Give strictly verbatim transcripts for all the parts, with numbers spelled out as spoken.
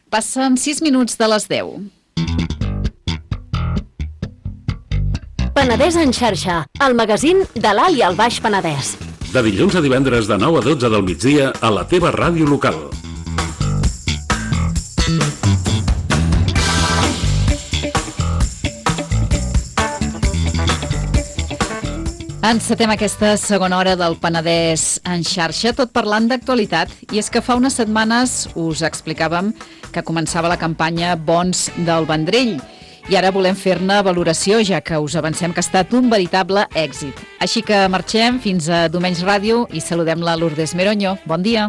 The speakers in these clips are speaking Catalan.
Passen sis minuts de les deu. Penedès en xarxa, el magazín de l'Alt i el Baix Penedès. De dilluns a divendres de nou a dotze del migdia a la teva ràdio local. Encetem aquesta segona hora del Penedès en xarxa, tot parlant d'actualitat. I és que fa unes setmanes us explicàvem que començava la campanya Bons del Vendrell. I ara volem fer-ne valoració, ja que us avancem que ha estat un veritable èxit. Així que marxem fins a Domenys Ràdio i saludem la Lourdes Meroño. Bon dia.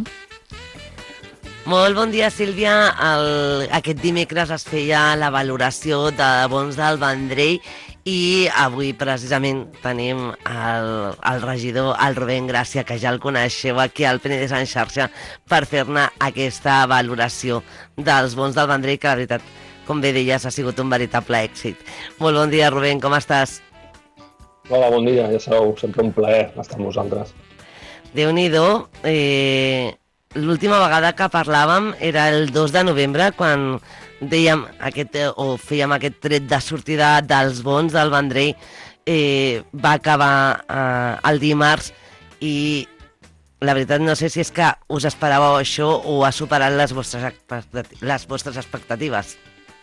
Molt bon dia, Sílvia. El, aquest dimecres es feia la valoració de Bons del Vendrell i avui precisament tenim el, el regidor, el Rubén Gràcia, que ja el coneixeu aquí al Penedès en xarxa, per fer-ne aquesta valoració dels Bons del Vendrell, que la veritat, com bé deies, ha sigut un veritable èxit. Molt bon dia, Rubén, com estàs? Hola, bon dia, ja sabeu, sempre un plaer estar amb vosaltres. Déu-n'hi-do, eh, l'última vegada que parlàvem era el dos de novembre, quan dèiem aquest, o fèiem aquest tret de sortida dels Bons del Vendrell, eh, va acabar eh, el dimarts i la veritat no sé si és que us esperàveu això o ha superat les vostres, les vostres expectatives.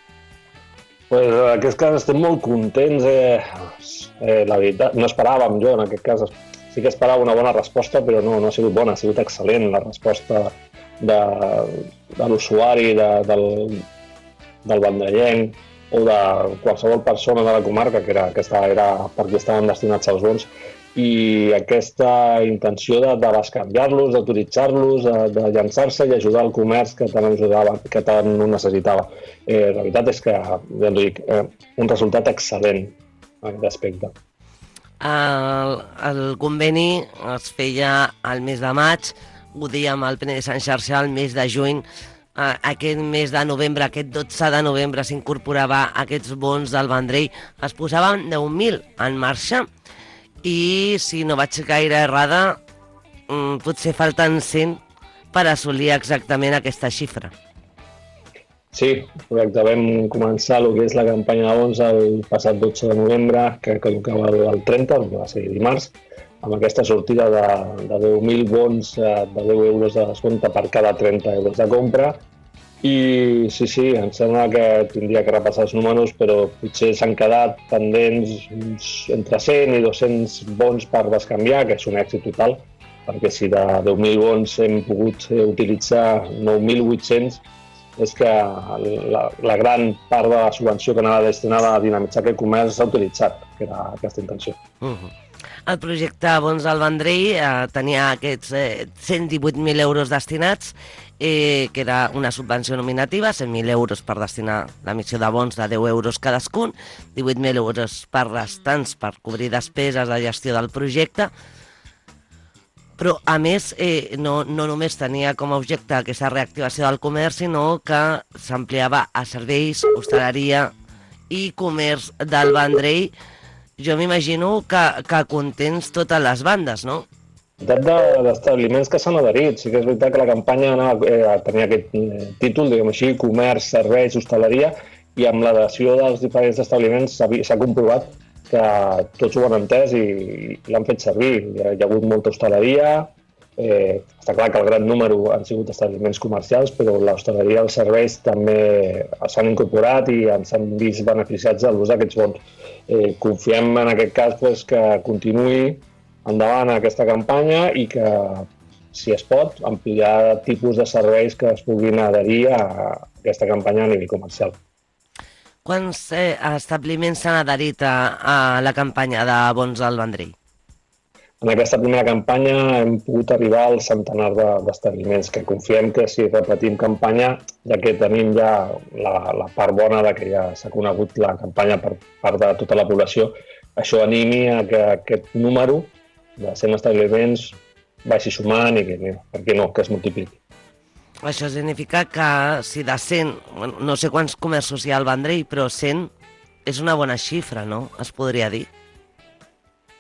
Pues en aquest cas estem molt contents. Eh, eh, la veritat, no esperàvem jo, en aquest cas, sí que esperava una bona resposta, però no, no ha sigut bona, ha sigut excel·lent la resposta de, de l'usuari, de, del, del vendrellenc o de qualsevol persona de la comarca, que era, aquesta era perquè estaven destinats als bons, i aquesta intenció de, de bescanviar-los, d'autoritzar-los, de, de llançar-se i ajudar el comerç que tant, ajudava, que tant ho necessitava. Eh, la veritat és que, ja dic, eh, un resultat excel·lent en aquest aspecte. El, el conveni es feia al mes de maig, ho dèiem al Penedès en xarxa al mes de juny. Uh, aquest mes de novembre, aquest dotze de novembre, s'incorporava aquests Bons del Vendrell. Es posaven deu mil en marxa i, si no vaig gaire errada, um, potser falten cent per assolir exactament aquesta xifra. Sí, correcte. Vam començar el que és la campanya de Bons el passat dotze de novembre, que caducava el trenta, que va ser dimarts, amb aquesta sortida de, de deu mil bons de deu euros de descompte per cada trenta euros de compra. I sí, sí, em sembla que tindria que repassar els números, però potser s'han quedat pendents entre cent i dos-cents bons per bescanviar, que és un èxit total, perquè si de deu mil bons hem pogut utilitzar nou mil vuit-cents, és que la, la gran part de la subvenció que anava destinada a dinamitzar aquest comerç s'ha utilitzat, que era aquesta intenció. Uh-huh. El projecte Bons del Vendrell eh, tenia aquests eh, cent divuit mil euros destinats, eh, que era una subvenció nominativa, cent mil euros per destinar l'emissió de bons de deu euros cadascun, divuit mil euros per restants per cobrir despeses de gestió del projecte, però a més eh, no, no només tenia com a objecte aquesta reactivació del comerç, sinó que s'ampliava a serveis, hostaleria i comerç del Vendrell. Jo m'imagino que, que contents totes les bandes, no? D'establiments que s'han adherit. Sí que és veritat que la campanya anava, eh, tenia aquest eh, títol, diguem així, comerç, serveis, hostaleria, i amb l'adhesió dels diferents establiments s'ha comprovat que tots ho han entès i, i l'han fet servir. Hi ha, hi ha hagut molta hostaleria, eh, està clar que el gran número han sigut establiments comercials, però l'hostaleria i els serveis també s'han incorporat i ens han vist beneficiats de l'ús d'aquests bons. Eh, confiem en aquest cas pues, que continuï endavant aquesta campanya i que, si es pot, ampliar tipus de serveis que es puguin adherir a aquesta campanya a nivell comercial. Quants eh, establiments s'han adherit a, a la campanya de Bons del Vendrell? En aquesta primera campanya hem pogut arribar al centenar d'establiments, que confiem que si repetim campanya, ja que tenim ja la, la part bona de que ja s'ha conegut la campanya per part de tota la població, això animi a que aquest número de cent establiments vagi sumant i que, per què no, que es multipliqui. Això significa que si de cent, bueno, no sé quants comerços hi ha al Vendrell, però cent és una bona xifra, no? Es podria dir.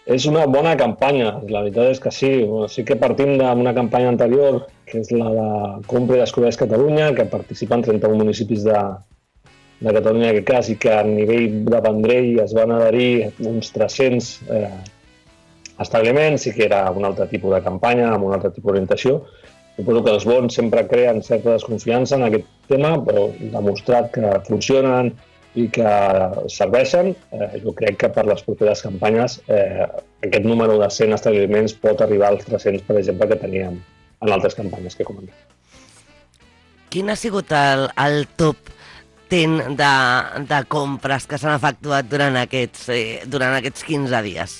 És una bona campanya, la veritat és que sí. Sí que partim d'una campanya anterior, que és la de Compra i Descobreix Catalunya, que participen trenta-un municipis de, de Catalunya en aquest cas, i que a nivell de Vendrell es van adherir uns tres-cents eh, establiments, i que era un altre tipus de campanya, amb un altre tipus d'orientació. Suposo que els bons sempre creen certa desconfiança en aquest tema, però demostrat que funcionen i que serveixen, eh, jo crec que per les properes campanyes eh, aquest número de cent establiments pot arribar als tres-cents, per exemple, que teníem en altres campanyes que he comentat. Quin ha sigut el, el top ten de, de compres que s'han efectuat durant aquests, eh, durant aquests quinze dies?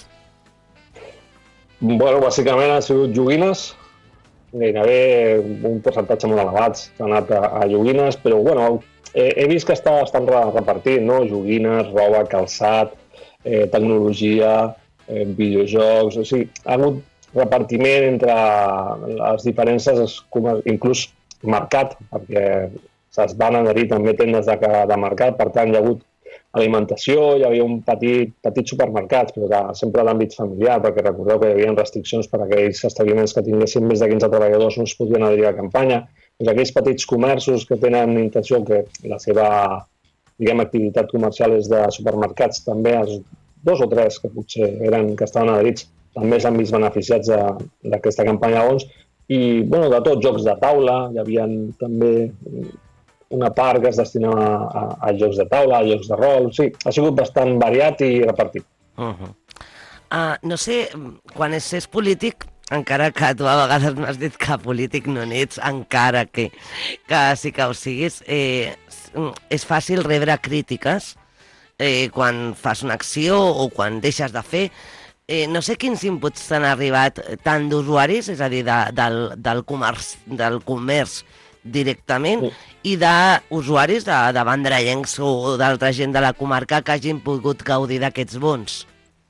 Bueno, bàsicament han sigut joguines, gairebé un percentatge molt elevat s'ha anat a, a joguines, però bueno, he, he vist que està bastant repartit, no? Joguines, roba, calçat, eh, tecnologia, eh, videojocs, o sigui, ha hagut repartiment entre les diferents, inclús mercat, perquè es van adherir també tendes de, de mercat, per tant hi ha hagut alimentació, hi havia un petit, petit supermercat, però de, sempre d'àmbit familiar, perquè recordeu que hi havia restriccions per a aquells establiments que tinguessin més de quinze treballadors, no es podien adherir a la campanya. Doncs aquells petits comerços que tenen intenció que la seva, diguem, activitat comercial és de supermercats, també els dos o tres que potser eren, que estaven adherits, també s'han vist beneficiats d'aquesta campanya de bons. I, bueno, de tot, jocs de taula, hi havia també una part que es destinava a, a jocs de taula, a jocs de rol. Sí, ha sigut bastant variat i repartit. Uh -huh. uh, no sé, quan és polític, encara que tu a vegades m'has dit que polític no n'ets, encara que, que sí que ho siguis, eh, és fàcil rebre crítiques eh, quan fas una acció o quan deixes de fer. Eh, no sé quins inputs t'han arribat tant d'usuaris, és a dir, de, del, del, comerç, del comerç directament, sí, i d'usuaris de, de vendrellencs o d'altra gent de la comarca que hagin pogut gaudir d'aquests bons.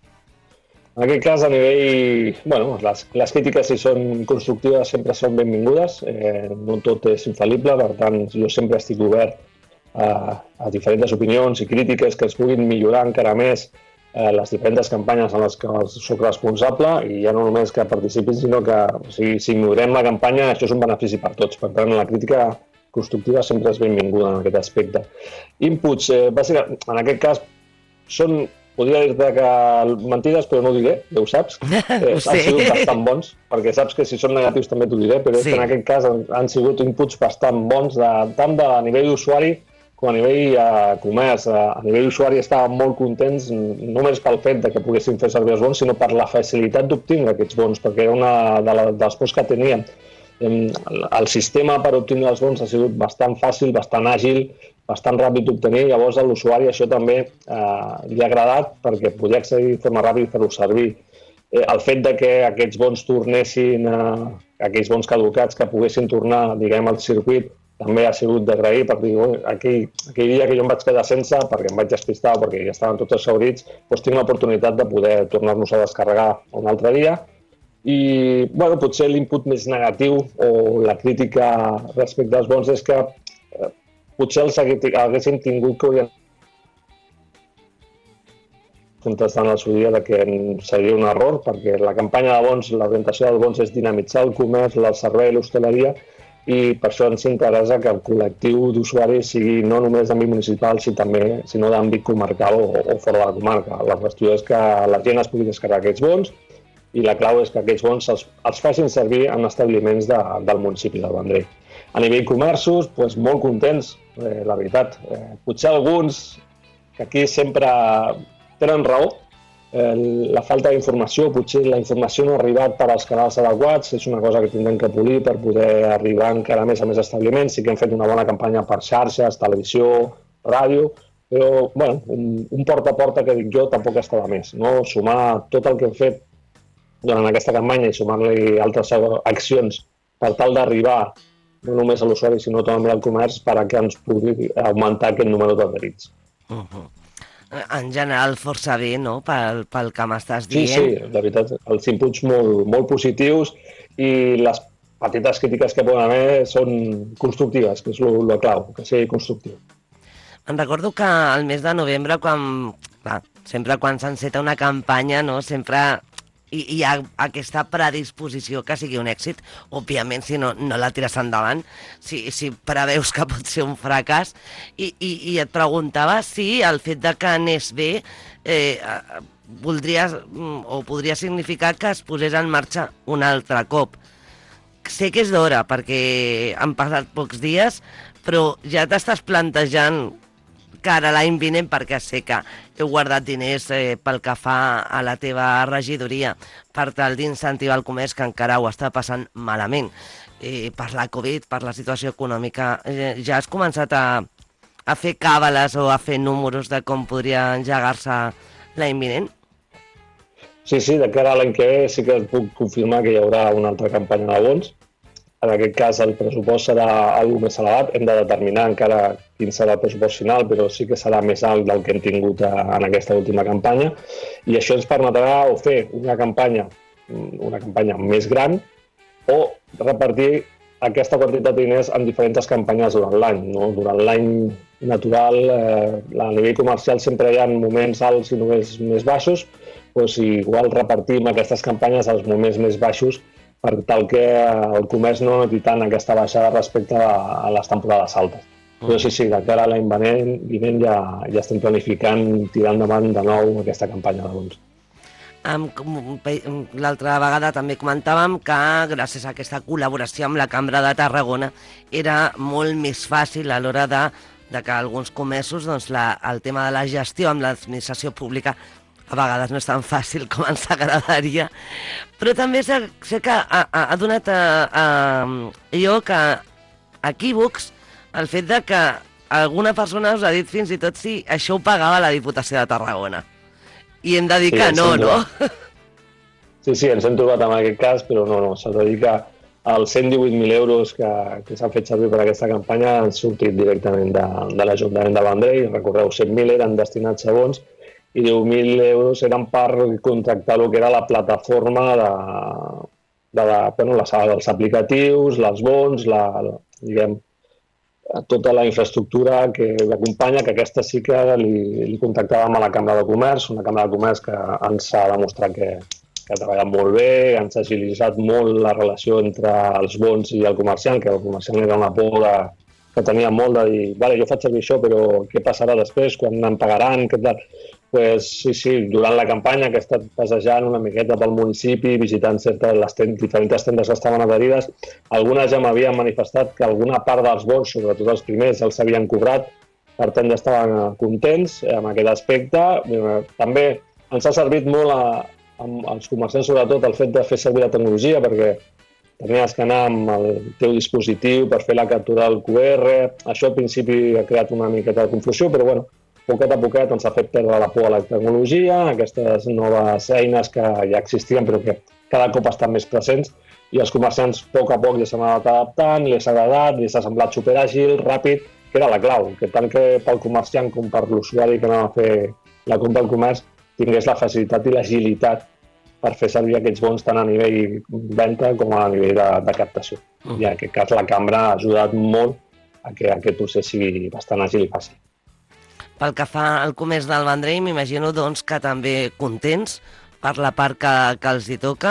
En aquest cas, a nivell... Bueno, les, les crítiques, si són constructives, sempre són benvingudes. Eh, no tot és infal·lible, per tant, jo sempre estic obert a, a diferents opinions i crítiques que es puguin millorar encara més eh, les diferents campanyes en les que soc responsable, i ja no només que participin, sinó que o sigui, si ignorem la campanya, això és un benefici per tots. Per tant, la crítica constructiva sempre és benvinguda en aquest aspecte. Inputs, eh, bàsicament, en aquest cas, són... Podria dir-te que mentides, però no ho diré, ja ho saps. Eh, han sigut bastant bons, perquè saps que si són negatius també t'ho diré, però sí, és que en aquest cas han, han sigut inputs bastant bons, de, tant de, a nivell d'usuari com a nivell eh, comerç. A nivell d'usuari estàvem molt contents, no només pel fet de que poguessin fer servir els bons, sinó per la facilitat d'obtindre aquests bons, perquè era una de, la, de les pors que teníem. El sistema per obtenir els bons ha sigut bastant fàcil, bastant àgil, bastant ràpid d'obtenir, llavors a l'usuari això també eh, li ha agradat perquè podia accedir de forma ràpida i fer-ho servir. Eh, el fet de que aquests bons tornessin, eh, aquells bons caducats que poguessin tornar, diguem, al circuit, també ha sigut d'agrair, perquè dir, aquell, aquell dia que jo em vaig quedar sense, perquè em vaig despistar, perquè ja estaven tots exhaurits, doncs tinc l'oportunitat de poder tornar-nos a descarregar un altre dia. I, bueno, potser l'input més negatiu o la crítica respecte als bons és que eh, potser els haguéssim tingut que haurien contestant al seu dia de que seria un error, perquè la campanya de bons, l'orientació dels bons és dinamitzar el comerç, el servei, l'hostaleria, i per això ens interessa que el col·lectiu d'usuaris sigui no només d'àmbit municipal, sinó també sinó d'àmbit comarcal o, o fora de la comarca. La qüestió és que la gent es pugui descarregar aquests bons, i la clau és que aquests bons els, els facin servir en establiments de, del municipi del Vendrell. A nivell comerços, doncs molt contents, eh, la veritat. Eh, potser alguns, que aquí sempre tenen raó, eh, la falta d'informació, potser la informació no ha arribat per als canals adequats, és una cosa que tindrem que polir per poder arribar encara més a més establiments. Sí que hem fet una bona campanya per xarxes, televisió, ràdio, però bueno, un, un porta a porta que dic jo tampoc està de més, no? Sumar tot el que hem fet durant aquesta campanya i sumar-li altres accions per tal d'arribar no només a l'usuari, sinó també al comerç perquè ens pugui augmentar aquest número d'adherits. Uh -huh. En general, força bé, no?, pel, pel que m'estàs dient. Sí, sí, la veritat, els inputs molt, molt positius i les petites crítiques que poden haver són constructives, que és el clau, que sigui constructiu. Em recordo que al mes de novembre, quan clar, sempre quan s'enceta una campanya, no? Sempre hi, hi ha aquesta predisposició que sigui un èxit. Òbviament, si no, no la tires endavant, si, si preveus que pot ser un fracàs. I, i, i et preguntava si el fet de que anés bé eh, voldria o podria significar que es posés en marxa un altre cop. Sé que és d'hora, perquè han passat pocs dies, però ja t'estàs plantejant cara l'any vinent, perquè sé que heu guardat diners eh, pel que fa a la teva regidoria per tal d'incentivar el comerç, que encara ho està passant malament. Eh, per la Covid, per la situació econòmica, eh, ja has començat a, a fer càbales o a fer números de com podria engegar-se l'any vinent? Sí, sí, de cara a l'any que ve sí que et puc confirmar que hi haurà una altra campanya de bons. En aquest cas el pressupost serà alguna més elevat. Hem de determinar encara quin serà el pressupost final, però sí que serà més alt del que hem tingut en aquesta última campanya. I això ens permetrà o fer una campanya, una campanya més gran o repartir aquesta quantitat de diners en diferents campanyes durant l'any. No? Durant l'any natural, eh, a nivell comercial sempre hi ha moments alts i moments més baixos, doncs igual repartim aquestes campanyes als moments més baixos per tal que el comerç no noti tant aquesta baixada respecte a les temporades altes. Però sí, sí, de cara a l'any vinent ja, ja estem planificant tirar endavant de nou aquesta campanya de bons. L'altra vegada també comentàvem que gràcies a aquesta col·laboració amb la Cambra de Tarragona era molt més fàcil a l'hora de, de que alguns comerços, doncs, la, el tema de la gestió amb l'administració pública a vegades no és tan fàcil com ens agradaria, però també sé, sé que ha, ha donat a, a, jo que equívocs el fet de que alguna persona us ha dit fins i tot si això ho pagava la Diputació de Tarragona. I hem de dir sí, que no, no? Sí, sí, ens hem trobat en aquest cas, però no, no, s'ha de dir que els cent divuit mil euros que, que s'han fet servir per aquesta campanya han sortit directament de, de l'Ajuntament de Vendrell. Recordeu, cent mil eren destinats a bons i deu mil euros eren per contractar el que era la plataforma de, de la, bueno, les, els aplicatius, les bons, la, diguem, tota la infraestructura que l'acompanya, que aquesta sí que li, li contactàvem a la Cambra de Comerç, una Cambra de Comerç que ens ha demostrat que, que ha treballat molt bé, ens ha agilitzat molt la relació entre els bons i el comerciant, que el comerciant era una por de, que tenia molt de dir, vale, jo faig servir això, però què passarà després, quan em pagaran, què tal? Pues, sí, sí, durant la campanya que he estat passejant una miqueta pel municipi, visitant certes, les ten, diferents tendes que estaven adherides, algunes ja m'havien manifestat que alguna part dels bons, sobretot els primers, els havien cobrat, per tant ja estaven contents amb aquest aspecte. També ens ha servit molt a, als comerciants, sobretot, el fet de fer servir la tecnologia, perquè tenies que anar amb el teu dispositiu per fer la captura del Q R. Això al principi ha creat una miqueta de confusió, però bueno, poquet a poquet ens ha fet perdre la por a la tecnologia, aquestes noves eines que ja existien però que cada cop estan més presents i els comerciants a poc a poc ja s'han anat adaptant, li ha agradat, li ha semblat superàgil, ràpid, que era la clau, que tant que pel comerciant com per l'usuari que anava a fer la compra al comerç tingués la facilitat i l'agilitat per fer servir aquests bons tant a nivell venda com a nivell de, de captació. Uh-huh. I en aquest cas la cambra ha ajudat molt a que aquest procés sigui bastant àgil i fàcil. Pel que fa al comerç del Vendrell, m'imagino doncs, que també contents per la part que, que els hi toca.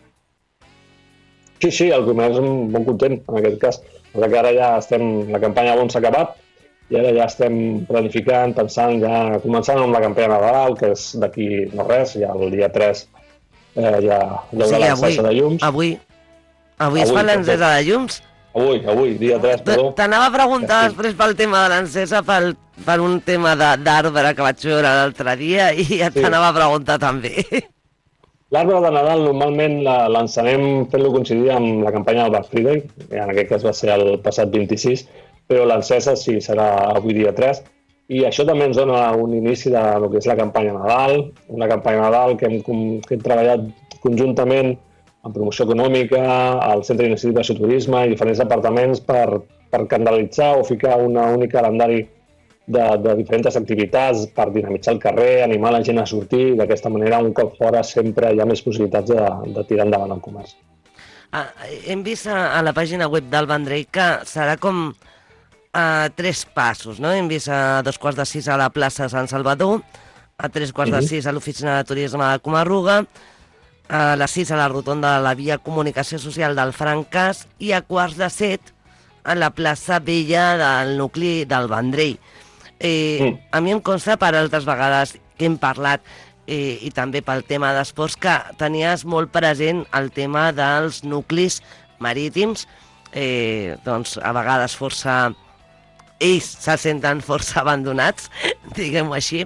Sí, sí, el comerç molt content en aquest cas. Que ara ja estem, la campanya Bons s'ha acabat i ara ja estem planificant, pensant, ja començant amb la campanya Nadal, que és d'aquí no res, ja el dia tres eh, ja hi haurà sí, l'encesa de llums. Avui, avui, avui es fa l'encesa de llums? Avui, avui, dia tres, perdó. T'anava a preguntar sí. després pel tema de l'encesa, pel, per un tema d'arbre que vaig veure l'altre dia i ja t'anava sí. a preguntar també. L'arbre de Nadal normalment l'encenem fent-lo coincidir amb la campanya del Black Friday, en aquest cas va ser el passat vint-i-sis, però l'encesa sí, serà avui dia tres, i això també ens dona un inici de lo que és la campanya Nadal, una campanya Nadal que hem, que hem treballat conjuntament en promoció econòmica, al Centre d'Iniciativa de Turisme i diferents departaments per, per canalitzar o ficar un únic calendari de, de diferents activitats per dinamitzar el carrer, animar la gent a sortir, i d'aquesta manera un cop fora sempre hi ha més possibilitats de, de tirar endavant el comerç. Ah, hem vist a, a la pàgina web del Vendrell que serà com a tres passos, no? Hem vist a dos quarts de sis a la plaça Sant Salvador, a tres quarts de sis a l'oficina de turisme de Comarruga, a les sis a la rotonda de la via Comunicació Social del Francàs i a quarts de set a la plaça Vella del nucli del Vendrell. Eh, mm. A mi em consta per altres vegades que hem parlat eh, i també pel tema d'esports que tenies molt present el tema dels nuclis marítims, eh, doncs a vegades força... ells se senten força abandonats, diguem-ho així,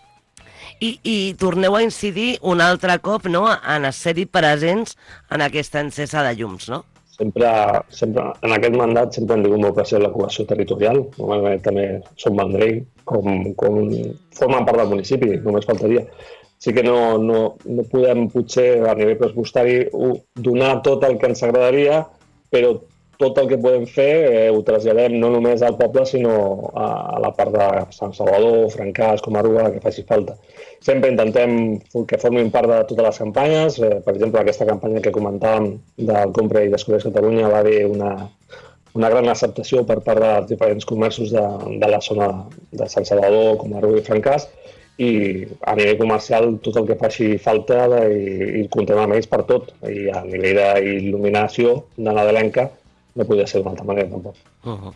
I, i torneu a incidir un altre cop, no?, en ser-hi presents en aquesta encesa de llums, no? Sempre, sempre, en aquest mandat sempre hem tingut molt present la cohesió territorial. Normalment també som Vendrell, com, com formen part del municipi, només faltaria. Sí que no, no, no podem, potser, a nivell pressupostari, donar tot el que ens agradaria, però tot el que podem fer eh, ho traslladem no només al poble, sinó a, a la part de Sant Salvador, Francàs, Comarruga, que faci falta. Sempre intentem que formin part de totes les campanyes. Eh, per exemple, aquesta campanya que comentàvem del Compra i Descobreix Catalunya va haver una, una gran acceptació per part dels diferents comerços de, de la zona de Sant Salvador, Comarruga i Francàs, i a nivell comercial tot el que faci falta i, i comptem amb ells per tot. I a nivell d'il·luminació de nadalenca no podia ser d'una altra manera, tampoc. Uh -huh.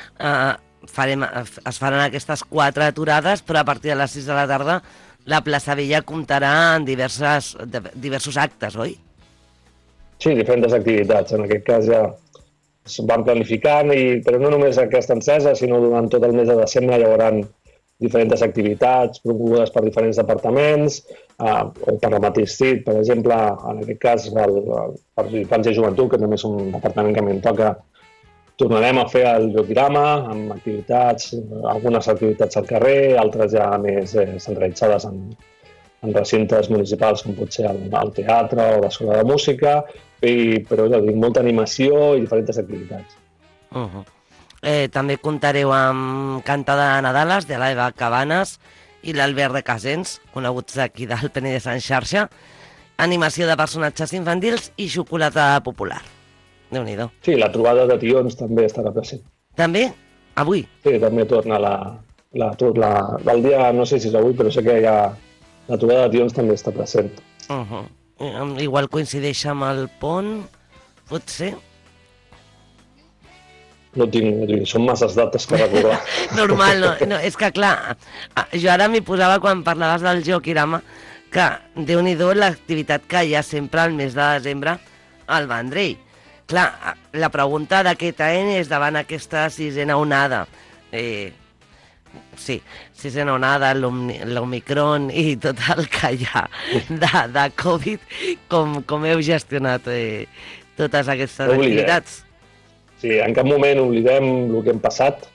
uh, farem, es faran aquestes quatre aturades, però a partir de les sis de la tarda la plaça Vella comptarà en diverses, diversos actes, oi? Sí, diferents activitats. En aquest cas ja es van planificant, i, però no només aquesta encesa, sinó durant tot el mes de desembre hi haurà diferents activitats promogudes per diferents departaments eh, o per la mateix C I T. Per exemple, en aquest cas, el, el, per Infància i Joventut, que també és un departament que a mi em toca, tornarem a fer el Joquirama amb activitats, algunes activitats al carrer, altres ja més eh, centralitzades en, en recintes municipals com pot ser el, el teatre o l'escola de música, i, però ja dic, molta animació i diferents activitats. Uh -huh. Eh, també comptareu amb Cantada de Nadales, de l'Eva Cabanes i l'Albert de Casens, coneguts d'aquí del Penedès en xarxa, animació de personatges infantils i xocolata popular. Déu-n'hi-do. Sí, la trobada de tions també estarà present. També? Avui? Sí, també torna la, la, la, el dia, no sé si és avui, però sé que ja la trobada de tions també està present. Uh -huh. Igual coincideix amb el pont, potser? No tinc, no tinc, són masses dates que recordar. Normal, no, no, és que clar, jo ara m'hi posava quan parlaves del Joquirama, que Déu-n'hi-do l'activitat que hi ha sempre al mes de desembre al Vendrell. Clar, la pregunta d'aquest any és davant aquesta sisena onada. Eh, sí, sisena onada, l'Omicron i tot el que hi ha de, de Covid, com, com heu gestionat eh, totes aquestes activitats? Sí, en cap moment oblidem el que hem passat,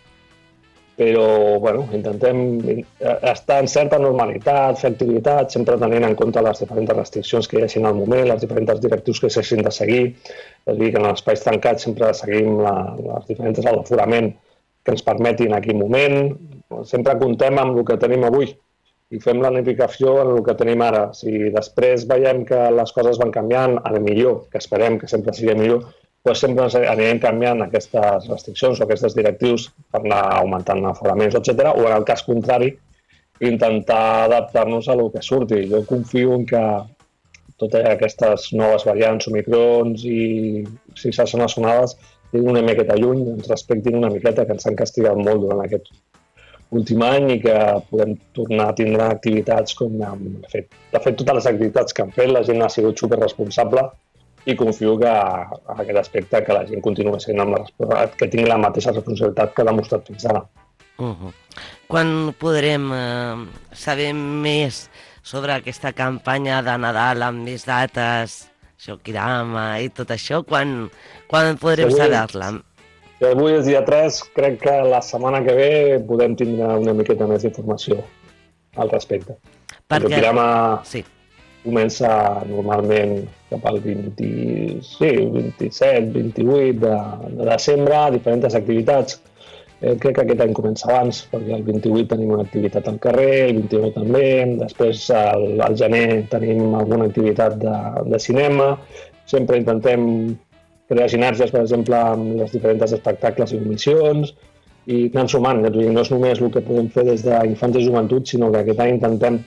però bueno, intentem estar en certa normalitat, fer activitats, sempre tenint en compte les diferents restriccions que hi hagi al moment, les diferents directius que s'hagin de seguir. És a dir, que en els espais tancats sempre seguim la, les diferents l'aforament que ens permetin en aquell moment. Sempre comptem amb el que tenim avui i fem la planificació en el que tenim ara. Si després veiem que les coses van canviant a la millor, que esperem que sempre sigui millor, doncs sempre anirem canviant aquestes restriccions o aquestes directius per anar augmentant aforaments, etcètera, o en el cas contrari, intentar adaptar-nos a el que surti. Jo confio en que totes aquestes noves variants, omicrons i sises onades, tinguin una miqueta lluny, ens respectin una miqueta, que ens han castigat molt durant aquest últim any i que podem tornar a tindre activitats com hem fet. De fet, totes les activitats que han fet, la gent ha sigut superresponsable i confio que a aquest aspecte que la gent continua sent amb la, que tingui la mateixa responsabilitat que l'ha mostrat fins ara. Uh -huh. Quan podrem eh, saber més sobre aquesta campanya de Nadal amb més dates, Joquirama i tot això? Quan, quan podrem si avui, saber-la? Si avui és dia tres, crec que la setmana que ve podem tindre una miqueta més d'informació al respecte. Perquè... El Joquirama... Sí. Comença normalment cap al vint, sí, vint-i-set, vint-i-vuit de, de desembre, diferents activitats. Eh, crec que aquest any comença abans, perquè el vint-i-vuit tenim una activitat al carrer, el vint-i-nou també, després al, al gener tenim alguna activitat de, de cinema. Sempre intentem crear sinergies, per exemple, amb els diferents espectacles i comissions, i anant sumant. No és només el que podem fer des d'Infància i Joventut, sinó que aquest any intentem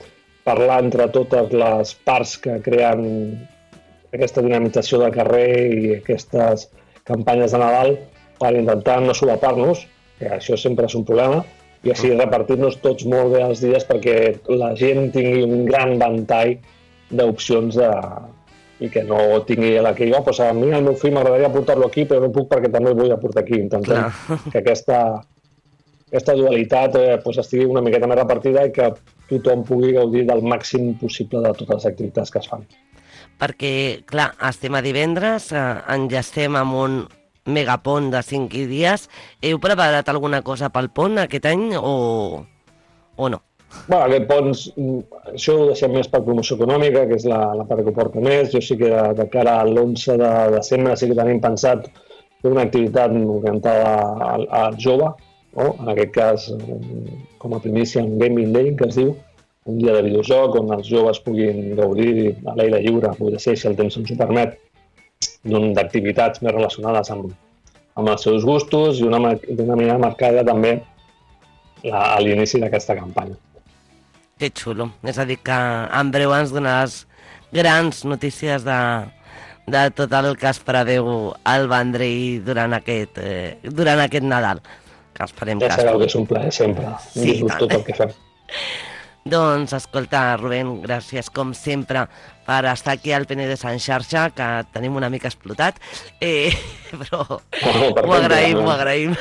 parlar entre totes les parts que creen aquesta dinamització del carrer i aquestes campanyes de Nadal per intentar no solapar-nos, que això sempre és un problema, i així repartir-nos tots molt bé els dies perquè la gent tingui un gran ventall d'opcions de... i que no tingui la que jo, pues a mi el meu fill m'agradaria portar-lo aquí, però no puc perquè també el vull portar aquí. Intentem no. que aquesta, aquesta dualitat eh, pues estigui una miqueta més repartida i que tothom pugui gaudir del màxim possible de totes les activitats que es fan. Perquè, clar, estem a divendres, eh, enllestem amb un megapont de cinc dies. Heu preparat alguna cosa pel pont aquest any o, o no? Bueno, aquest pont, això ho deixem més per promoció econòmica, que és la, la part que ho porta més. Jo sí que de, de cara a l'onze de desembre sí que tenim pensat fer una activitat orientada al, al jove, no? En aquest cas, com a primícia, un Gaming Day, que es diu, un dia de videojoc on els joves puguin gaudir a l'aire lliure, poder ser, si el temps ens ho permet, d'activitats més relacionades amb, amb els seus gustos i d'una manera marcada també la, a l'inici d'aquesta campanya. Que xulo. És a dir, que en breu ens donaràs grans notícies de, de tot el que es preveu al Vendrell durant aquest, eh, durant aquest Nadal. Que esperem ja que... sabeu que és un plaer sempre. Sí, tot el que fem. Doncs, escolta, Rubén, gràcies com sempre per estar aquí al Penedès en xarxa, que tenim una mica explotat, eh, però oh, perfecte, ho agraïm, no? ho agraïm.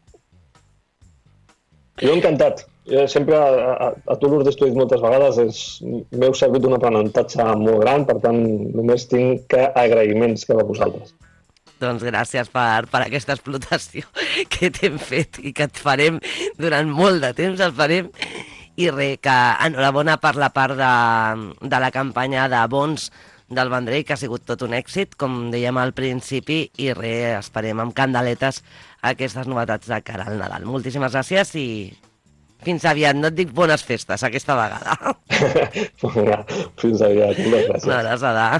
Jo encantat. Jo sempre, a, a, a tu l'Urdes t'ho he dit moltes vegades, m'heu servit un aprenentatge molt gran, per tant, només tinc que agraïments cap a vosaltres. Doncs gràcies per, per aquesta explotació que t'hem fet i que et farem durant molt de temps, el farem. I res, que enhorabona per la part de, de la campanya de bons del Vendrell, que ha sigut tot un èxit, com dèiem al principi, i res, esperem amb candeletes aquestes novetats de cara al Nadal. Moltíssimes gràcies i fins aviat. No et dic bones festes aquesta vegada. Fins aviat, moltes gràcies. Una abraçada.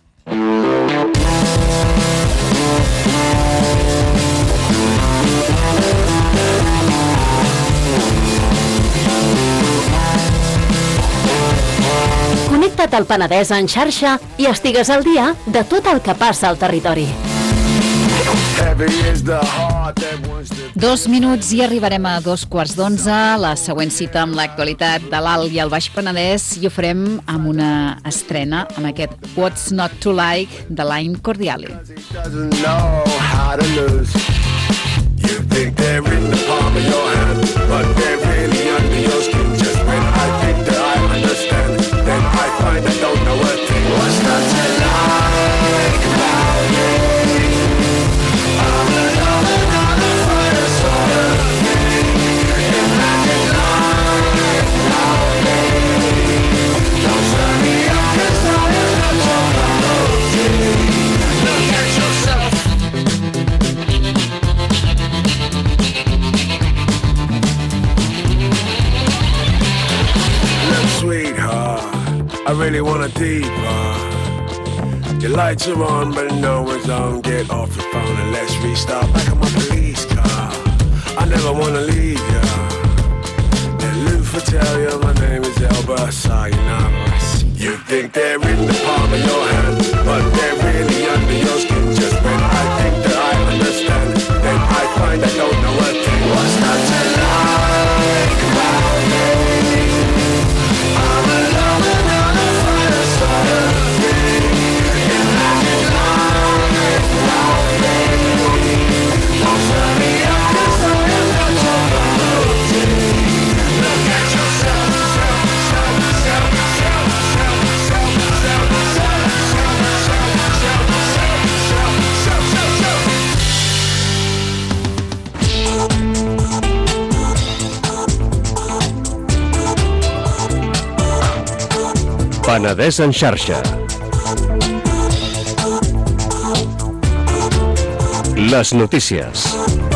Connecta't al Penedès en xarxa i estigues al dia de tot el que passa al territori. Dos minuts i arribarem a dos quarts d'onze. La següent cita amb l'actualitat de l'Alt i el Baix Penedès i ho farem amb una estrena, amb aquest What's Not to Like de Line Cordiali. You think they're in the palm of your hand, but they're really under your skin. Just when I think that I understand, then I find I don't know a thing. What's not to like about me? I'm another, another fire sort of thing. Imagine life without me. Don't turn me up, 'cause I am not your melody. Look at yourself. Sweetheart, I really want a deeper. Your lights are on, but no one's on. Get off the phone and let's restart. Back on my police car. I never wanna leave ya. Let Lufa tell you my name is Elba Sayonara. You think they're in the palm of your hand, but they're really under your skin. Just when I think that I understand, then I find I don't know a thing. What's not to like about me? I'm alone and on a fire sort of thing. Imagine life without me. Don't turn me up, 'cause I am not your melody. Look at yourself, self, self, self, self, self, self, self, self, self, self, self, self, self, self. Penedès en xarxa. Les notícies.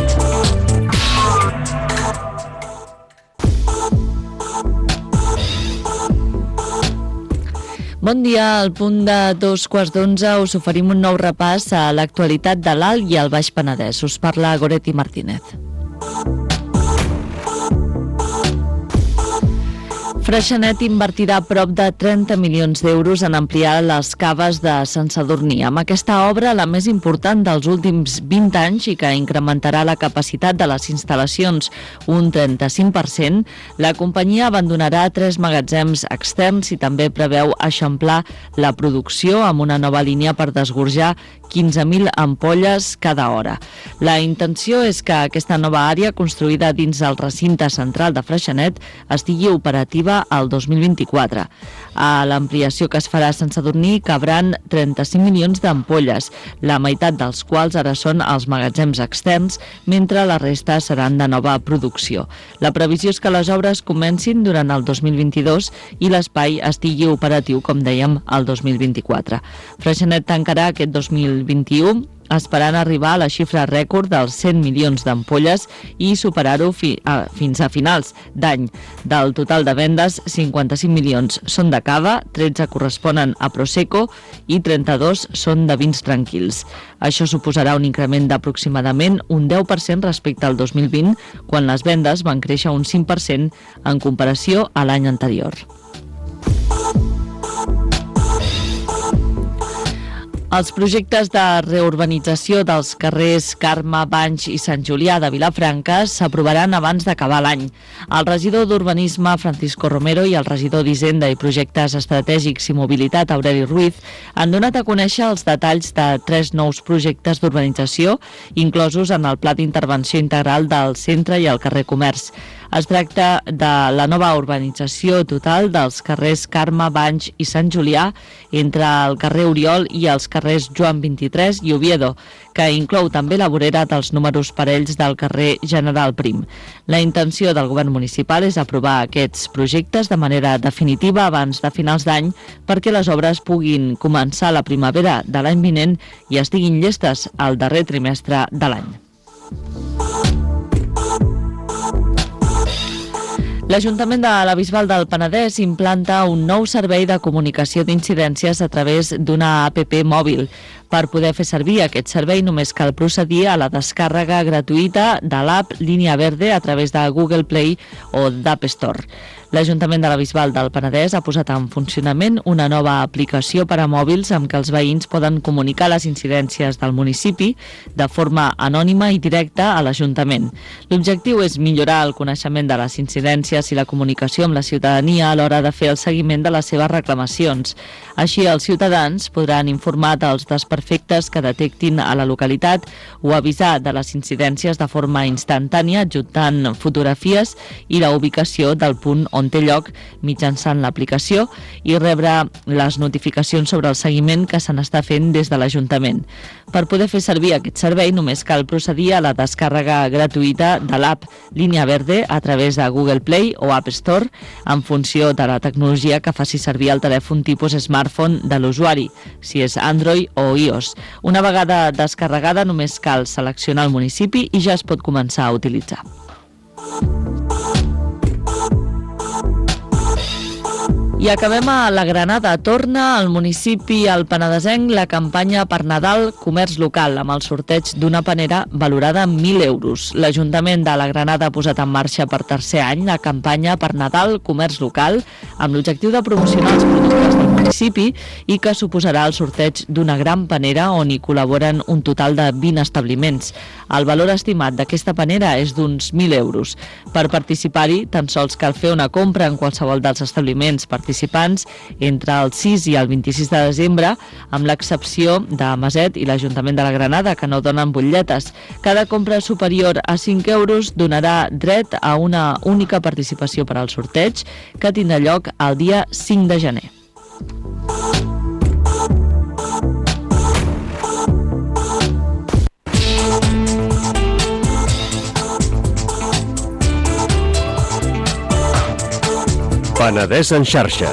Bon dia, al punt de dos quarts d'onze us oferim un nou repàs a l'actualitat de l'Alt i el Baix Penedès. Us parla Goretti Martínez. Freixenet invertirà prop de trenta milions d'euros en ampliar les caves de Sant Sadurní. Amb aquesta obra, la més important dels últims vint anys i que incrementarà la capacitat de les instal·lacions un trenta-cinc per cent, la companyia abandonarà tres magatzems externs i també preveu eixamplar la producció amb una nova línia per desgorjar quinze mil ampolles cada hora. La intenció és que aquesta nova àrea, construïda dins el recinte central de Freixenet, estigui operativa al dos mil vint-i-quatre. A l'ampliació que es farà a Sant Sadurní cabran trenta-cinc milions d'ampolles, la meitat dels quals ara són els magatzems externs, mentre la resta seran de nova producció. La previsió és que les obres comencin durant el dos mil vint-i-dos i l'espai estigui operatiu, com dèiem, al dos mil vint-i-quatre. Freixenet tancarà aquest dos mil vint-i-u esperant arribar a la xifra rècord dels cent milions d'ampolles i superar-ho fi, a, fins a finals d'any. Del total de vendes, cinquanta-cinc milions són de cava, tretze corresponen a Prosecco i trenta-dos són de vins tranquils. Això suposarà un increment d'aproximadament un deu per cent respecte al dos mil vint, quan les vendes van créixer un cinc per cent en comparació a l'any anterior. Els projectes de reurbanització dels carrers Carme, Banys i Sant Julià de Vilafranca s'aprovaran abans d'acabar l'any. El regidor d'Urbanisme, Francisco Romero, i el regidor d'Hisenda i Projectes Estratègics i Mobilitat, Aureli Ruiz, han donat a conèixer els detalls de tres nous projectes d'urbanització inclosos en el Pla d'Intervenció Integral del centre i el carrer Comerç. Es tracta de la nova urbanització total dels carrers Carme, Banys i Sant Julià entre el carrer Oriol i els carrers Joan vint-i-tres i Oviedo, que inclou també la vorera dels números parells del carrer General Prim. La intenció del govern municipal és aprovar aquests projectes de manera definitiva abans de finals d'any perquè les obres puguin començar la primavera de l'any vinent i estiguin llestes al darrer trimestre de l'any. L'Ajuntament de la Bisbal del Penedès implanta un nou servei de comunicació d'incidències a través d'una app mòbil. Per poder fer servir aquest servei només cal procedir a la descàrrega gratuïta de l'app Línia Verde a través de Google Play o d'App Store. L'Ajuntament de la Bisbal del Penedès ha posat en funcionament una nova aplicació per a mòbils amb què els veïns poden comunicar les incidències del municipi de forma anònima i directa a l'Ajuntament. L'objectiu és millorar el coneixement de les incidències i la comunicació amb la ciutadania a l'hora de fer el seguiment de les seves reclamacions. Així, els ciutadans podran informar dels desperfectes que detectin a la localitat o avisar de les incidències de forma instantània adjuntant fotografies i la ubicació del punt on té lloc mitjançant l'aplicació i rebre les notificacions sobre el seguiment que se n'està fent des de l'Ajuntament. Per poder fer servir aquest servei només cal procedir a la descàrrega gratuïta de l'app Línia Verde a través de Google Play o App Store en funció de la tecnologia que faci servir el telèfon tipus smartphone de l'usuari, si és Android o iOS. Una vegada descarregada només cal seleccionar el municipi i ja es pot començar a utilitzar. I acabem a la Granada. Torna al municipi al penedesenc la campanya per Nadal Comerç Local amb el sorteig d'una panera valorada en mil euros. L'Ajuntament de la Granada ha posat en marxa per tercer any la campanya per Nadal Comerç Local amb l'objectiu de promocionar els productes del municipi i que suposarà el sorteig d'una gran panera on hi col·laboren un total de vint establiments. El valor estimat d'aquesta panera és d'uns mil euros. Per participar-hi, tan sols cal fer una compra en qualsevol dels establiments participants entre el sis i el vint-i-sis de desembre, amb l'excepció de Maset i l'Ajuntament de la Granada, que no donen butlletes. Cada compra superior a cinc euros donarà dret a una única participació per al sorteig, que tindrà lloc el dia cinc de gener. Penedès en xarxa.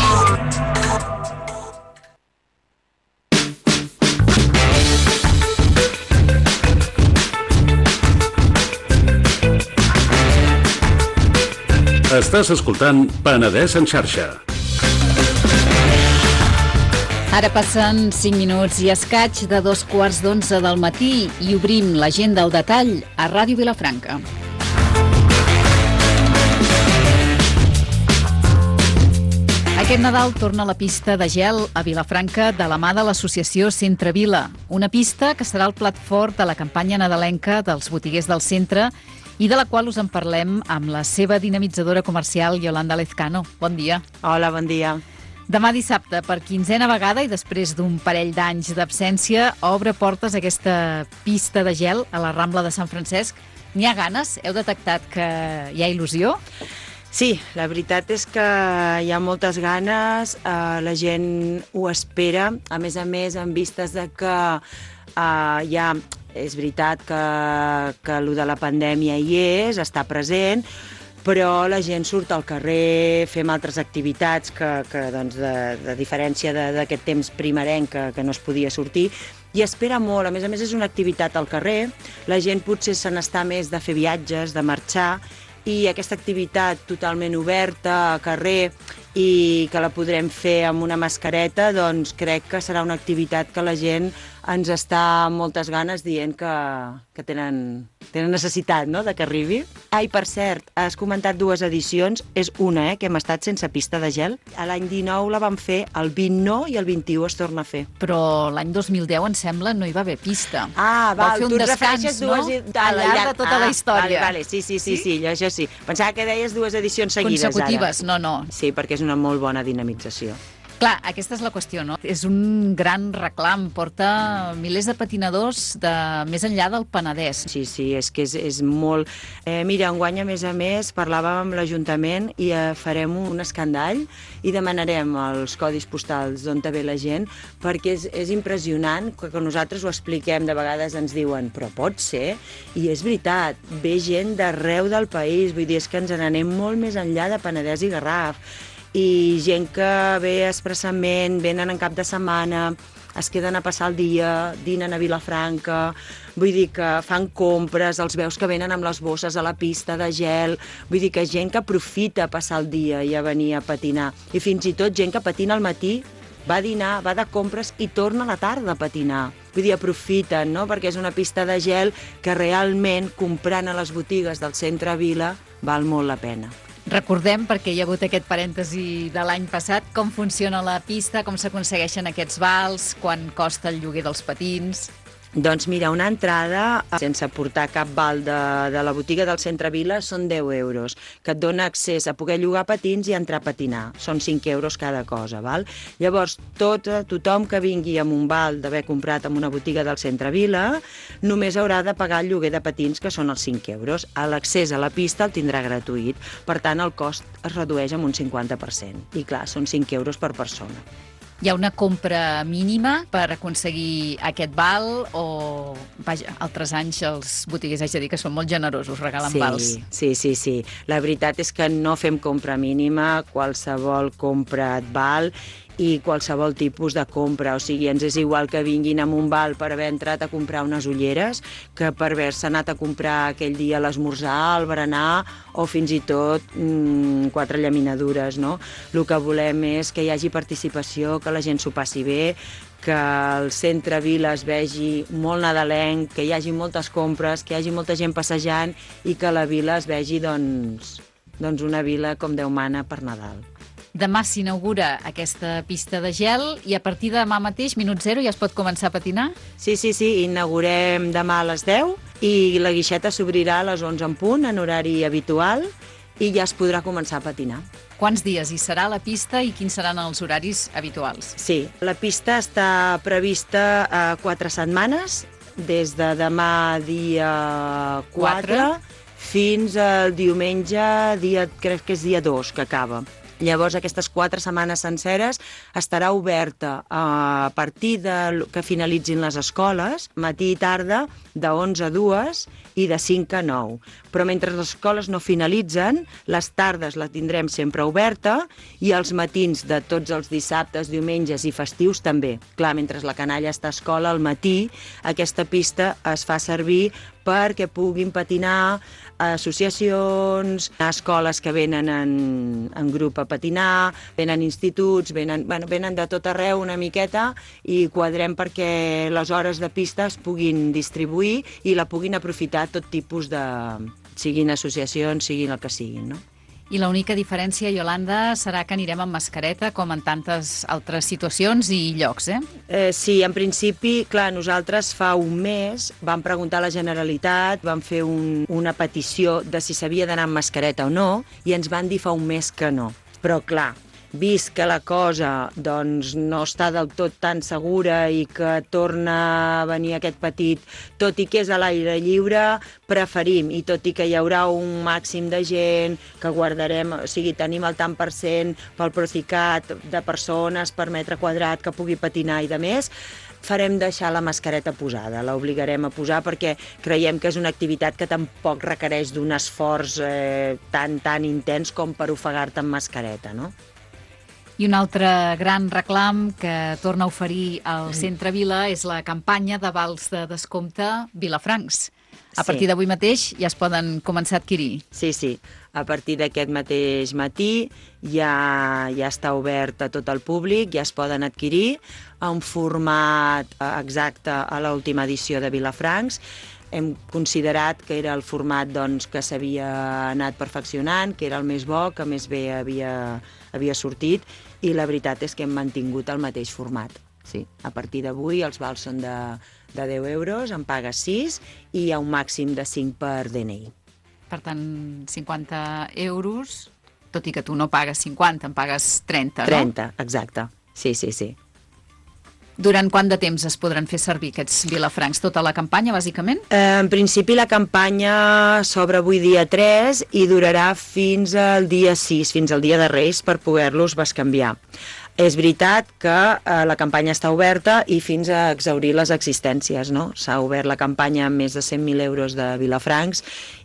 Estàs escoltant Penedès en xarxa. Ara passen cinc minuts i escaig de dos quarts d'onze del matí i obrim l'agenda al detall a Ràdio Vilafranca. Aquest Nadal torna la pista de gel a Vilafranca de la mà de l'associació Centre Vila. Una pista que serà el plat fort de la campanya nadalenca dels botiguers del centre i de la qual us en parlem amb la seva dinamitzadora comercial, Yolanda Lezcano. Bon dia. Hola, bon dia. Demà dissabte, per quinzena vegada i després d'un parell d'anys d'absència, obre portes aquesta pista de gel a la Rambla de Sant Francesc. N'hi ha ganes? Heu detectat que hi ha il·lusió? Sí, la veritat és que hi ha moltes ganes, eh, la gent ho espera, a més a més en vistes de que eh, ja és veritat que, que allò de la pandèmia hi és, està present, però la gent surt al carrer, fem altres activitats que, que doncs, de, de diferència d'aquest temps primerenc que, que no es podia sortir, i espera molt. A més a més és una activitat al carrer, la gent potser se n'està més de fer viatges, de marxar, i aquesta activitat totalment oberta a carrer i que la podrem fer amb una mascareta, doncs crec que serà una activitat que la gent ens està amb moltes ganes dient que, que tenen, tenen necessitat, no?, de que arribi. Ah, i per cert, has comentat dues edicions, és una, eh, que hem estat sense pista de gel. A l'any dinou la vam fer, el vint no i el vint-i-u es torna a fer. Però l'any dos mil deu, em sembla, no hi va haver pista. Ah, val, fer un tu et descans, refereixes dues... No? Al llarg de tota ah, la història. Vale, vale, sí, sí, sí, sí, sí, això sí. Pensava que deies dues edicions seguides, consecutives, ara. no, no. Sí, perquè és una molt bona dinamització. Clar, aquesta és la qüestió, no? És un gran reclam, porta milers de patinadors de més enllà del Penedès. Sí, sí, és que és, és molt... Eh, mira, enguany, a més a més, parlàvem amb l'Ajuntament i eh, farem un escandall i demanarem els codis postals d'on ve la gent, perquè és, és impressionant que, que nosaltres ho expliquem, de vegades ens diuen, però pot ser? I és veritat, ve gent d'arreu del país, vull dir, és que ens n'anem molt més enllà de Penedès i Garraf, i gent que ve expressament, venen en cap de setmana, es queden a passar el dia, dinen a Vilafranca, vull dir que fan compres, els veus que venen amb les bosses a la pista de gel, vull dir que gent que aprofita a passar el dia i a venir a patinar, i fins i tot gent que patina al matí, va a dinar, va de compres i torna a la tarda a patinar. Vull dir, aprofiten, no?, perquè és una pista de gel que realment, comprant a les botigues del centre Vila, val molt la pena. Recordem, perquè hi ha hagut aquest parèntesi de l'any passat, com funciona la pista, com s'aconsegueixen aquests vals, quan costa el lloguer dels patins... Doncs mira, una entrada sense portar cap val de, de la botiga del centre Vila són deu euros, que et dona accés a poder llogar patins i entrar a patinar. Són cinc euros cada cosa, val? Llavors, tot, tothom que vingui amb un val d'haver comprat en una botiga del centre Vila només haurà de pagar el lloguer de patins, que són els cinc euros. L'accés a la pista el tindrà gratuït, per tant el cost es redueix amb un cinquanta per cent. I clar, són cinc euros per persona. Hi ha una compra mínima per aconseguir aquest val o, vaja, altres anys els botiguers, haig de dir que són molt generosos, regalen sí, vals. Sí, sí, sí. La veritat és que no fem compra mínima, qualsevol compra et val i qualsevol tipus de compra, o sigui, ens és igual que vinguin amb un val per haver entrat a comprar unes ulleres que per haver-se anat a comprar aquell dia l'esmorzar, el berenar o fins i tot mmm, quatre llaminadures, no? El que volem és que hi hagi participació, que la gent s'ho passi bé, que el centre Vila es vegi molt nadalenc, que hi hagi moltes compres, que hi hagi molta gent passejant i que la vila es vegi, doncs, doncs una vila com Déu mana per Nadal. Demà s'inaugura aquesta pista de gel i a partir de demà mateix, minut zero, ja es pot començar a patinar? Sí, sí, sí, inaugurem demà a les deu i la guixeta s'obrirà a les onze en punt, en horari habitual, i ja es podrà començar a patinar. Quants dies hi serà la pista i quins seran els horaris habituals? Sí, la pista està prevista a quatre setmanes, des de demà dia quatre fins al diumenge, dia, crec que és dia dos, que acaba. Llavors, aquestes quatre setmanes senceres estarà oberta a partir de que finalitzin les escoles, matí i tarda, de onze a dues i de cinc a nou. Però mentre les escoles no finalitzen, les tardes la tindrem sempre oberta i els matins de tots els dissabtes, diumenges i festius també. Clar, mentre la canalla està a escola, al matí, aquesta pista es fa servir perquè puguin patinar associacions, escoles que venen en, en grup a patinar, venen instituts, venen, bueno, venen de tot arreu una miqueta i quadrem perquè les hores de pista es puguin distribuir i la puguin aprofitar tot tipus de... siguin associacions, siguin el que siguin, no? I l'única diferència, Iolanda, serà que anirem amb mascareta, com en tantes altres situacions i llocs, eh? Eh, sí, en principi, clar, nosaltres fa un mes vam preguntar a la Generalitat, vam fer un, una petició de si s'havia d'anar amb mascareta o no, i ens van dir fa un mes que no. Però, clar, vist que la cosa doncs, no està del tot tan segura i que torna a venir aquest petit, tot i que és a l'aire lliure, preferim, i tot i que hi haurà un màxim de gent, que guardarem, o sigui, tenim el tant per cent pel Procicat de persones per metre quadrat que pugui patinar i de més, farem deixar la mascareta posada, l'obligarem a posar perquè creiem que és una activitat que tampoc requereix d'un esforç eh, tan, tan intens com per ofegar-te amb mascareta, no? I un altre gran reclam que torna a oferir el Centre Vila és la campanya de vals de descompte Vilafrancs. A partir Sí. d'avui mateix ja es poden començar a adquirir. Sí, sí. A partir d'aquest mateix matí ja, ja està obert a tot el públic, ja es poden adquirir en format exacte a l'última edició de Vilafrancs. Hem considerat que era el format doncs, que s'havia anat perfeccionant, que era el més bo, que més bé havia, havia sortit, i la veritat és que hem mantingut el mateix format. Sí. A partir d'avui els vals són de, de deu euros, en pagues sis i hi ha un màxim de cinc per D N I. Per tant, cinquanta euros, tot i que tu no pagues cinquanta, en pagues trenta, no? trenta, exacte. Sí, sí, sí. Durant quant de temps es podran fer servir aquests Vilafrancs? Tota la campanya, bàsicament? Eh, en principi la campanya s'obre avui dia tres i durarà fins al dia sis, fins al dia de Reis, per poder-los bescanviar. És veritat que eh, la campanya està oberta i fins a exhaurir les existències, no? S'ha obert la campanya amb més de cent mil euros de Vilafrancs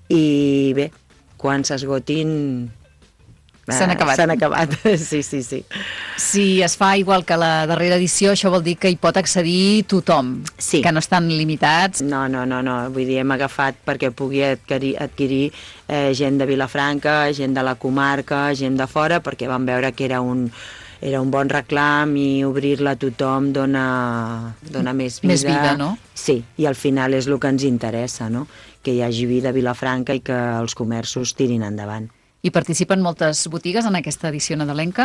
i bé, quan s'esgotin... S'han acabat. S'han acabat, sí, sí, sí. Si es fa igual que la darrera edició, això vol dir que hi pot accedir tothom, Sí. que no estan limitats. No, no, no, no. Vull dir, hem agafat perquè pugui adquirir, adquirir eh, gent de Vilafranca, gent de la comarca, gent de fora, perquè vam veure que era un, era un bon reclam i obrir-la a tothom dona, dona més vida. Més vida, no? Sí, i al final és el que ens interessa, no? Que hi hagi vida a Vilafranca i que els comerços tirin endavant. I participen moltes botigues en aquesta edició nadalenca?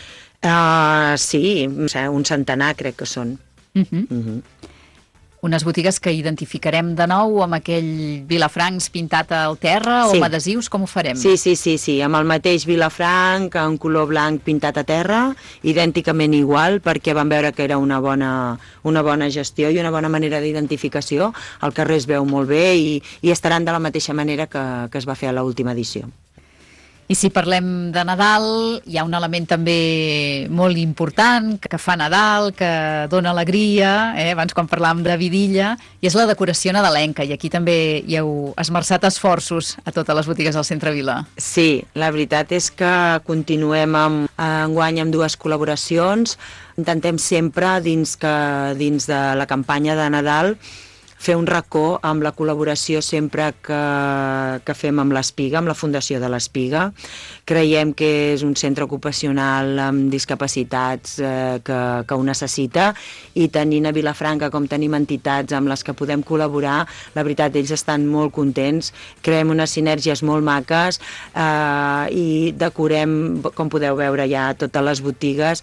Uh, sí, un centenar crec que són. Uh -huh. Uh -huh. Unes botigues que identificarem de nou amb aquell Vilafrancs pintat al terra o Sí. amb adhesius, com ho farem? Sí, sí, sí, sí, amb el mateix Vilafranc, en color blanc pintat a terra, idènticament igual, perquè vam veure que era una bona, una bona gestió i una bona manera d'identificació. El carrer es veu molt bé i, i estaran de la mateixa manera que, que es va fer a l'última edició. I si parlem de Nadal, hi ha un element també molt important, que fa Nadal, que dona alegria, eh? Abans quan parlàvem de vidilla, i és la decoració nadalenca, i aquí també hi heu esmerçat esforços a totes les botigues del Centre Vila. Sí, la veritat és que continuem amb, enguany amb dues col·laboracions. Intentem sempre, dins, que, dins de la campanya de Nadal, fer un racó amb la col·laboració sempre que, que fem amb l'Espiga, amb la Fundació de l'Espiga. Creiem que és un centre ocupacional amb discapacitats eh, que, que ho necessita, i tenint a Vilafranca com tenim entitats amb les que podem col·laborar, la veritat, ells estan molt contents, creem unes sinergies molt maques eh, i decorem, com podeu veure ja, totes les botigues,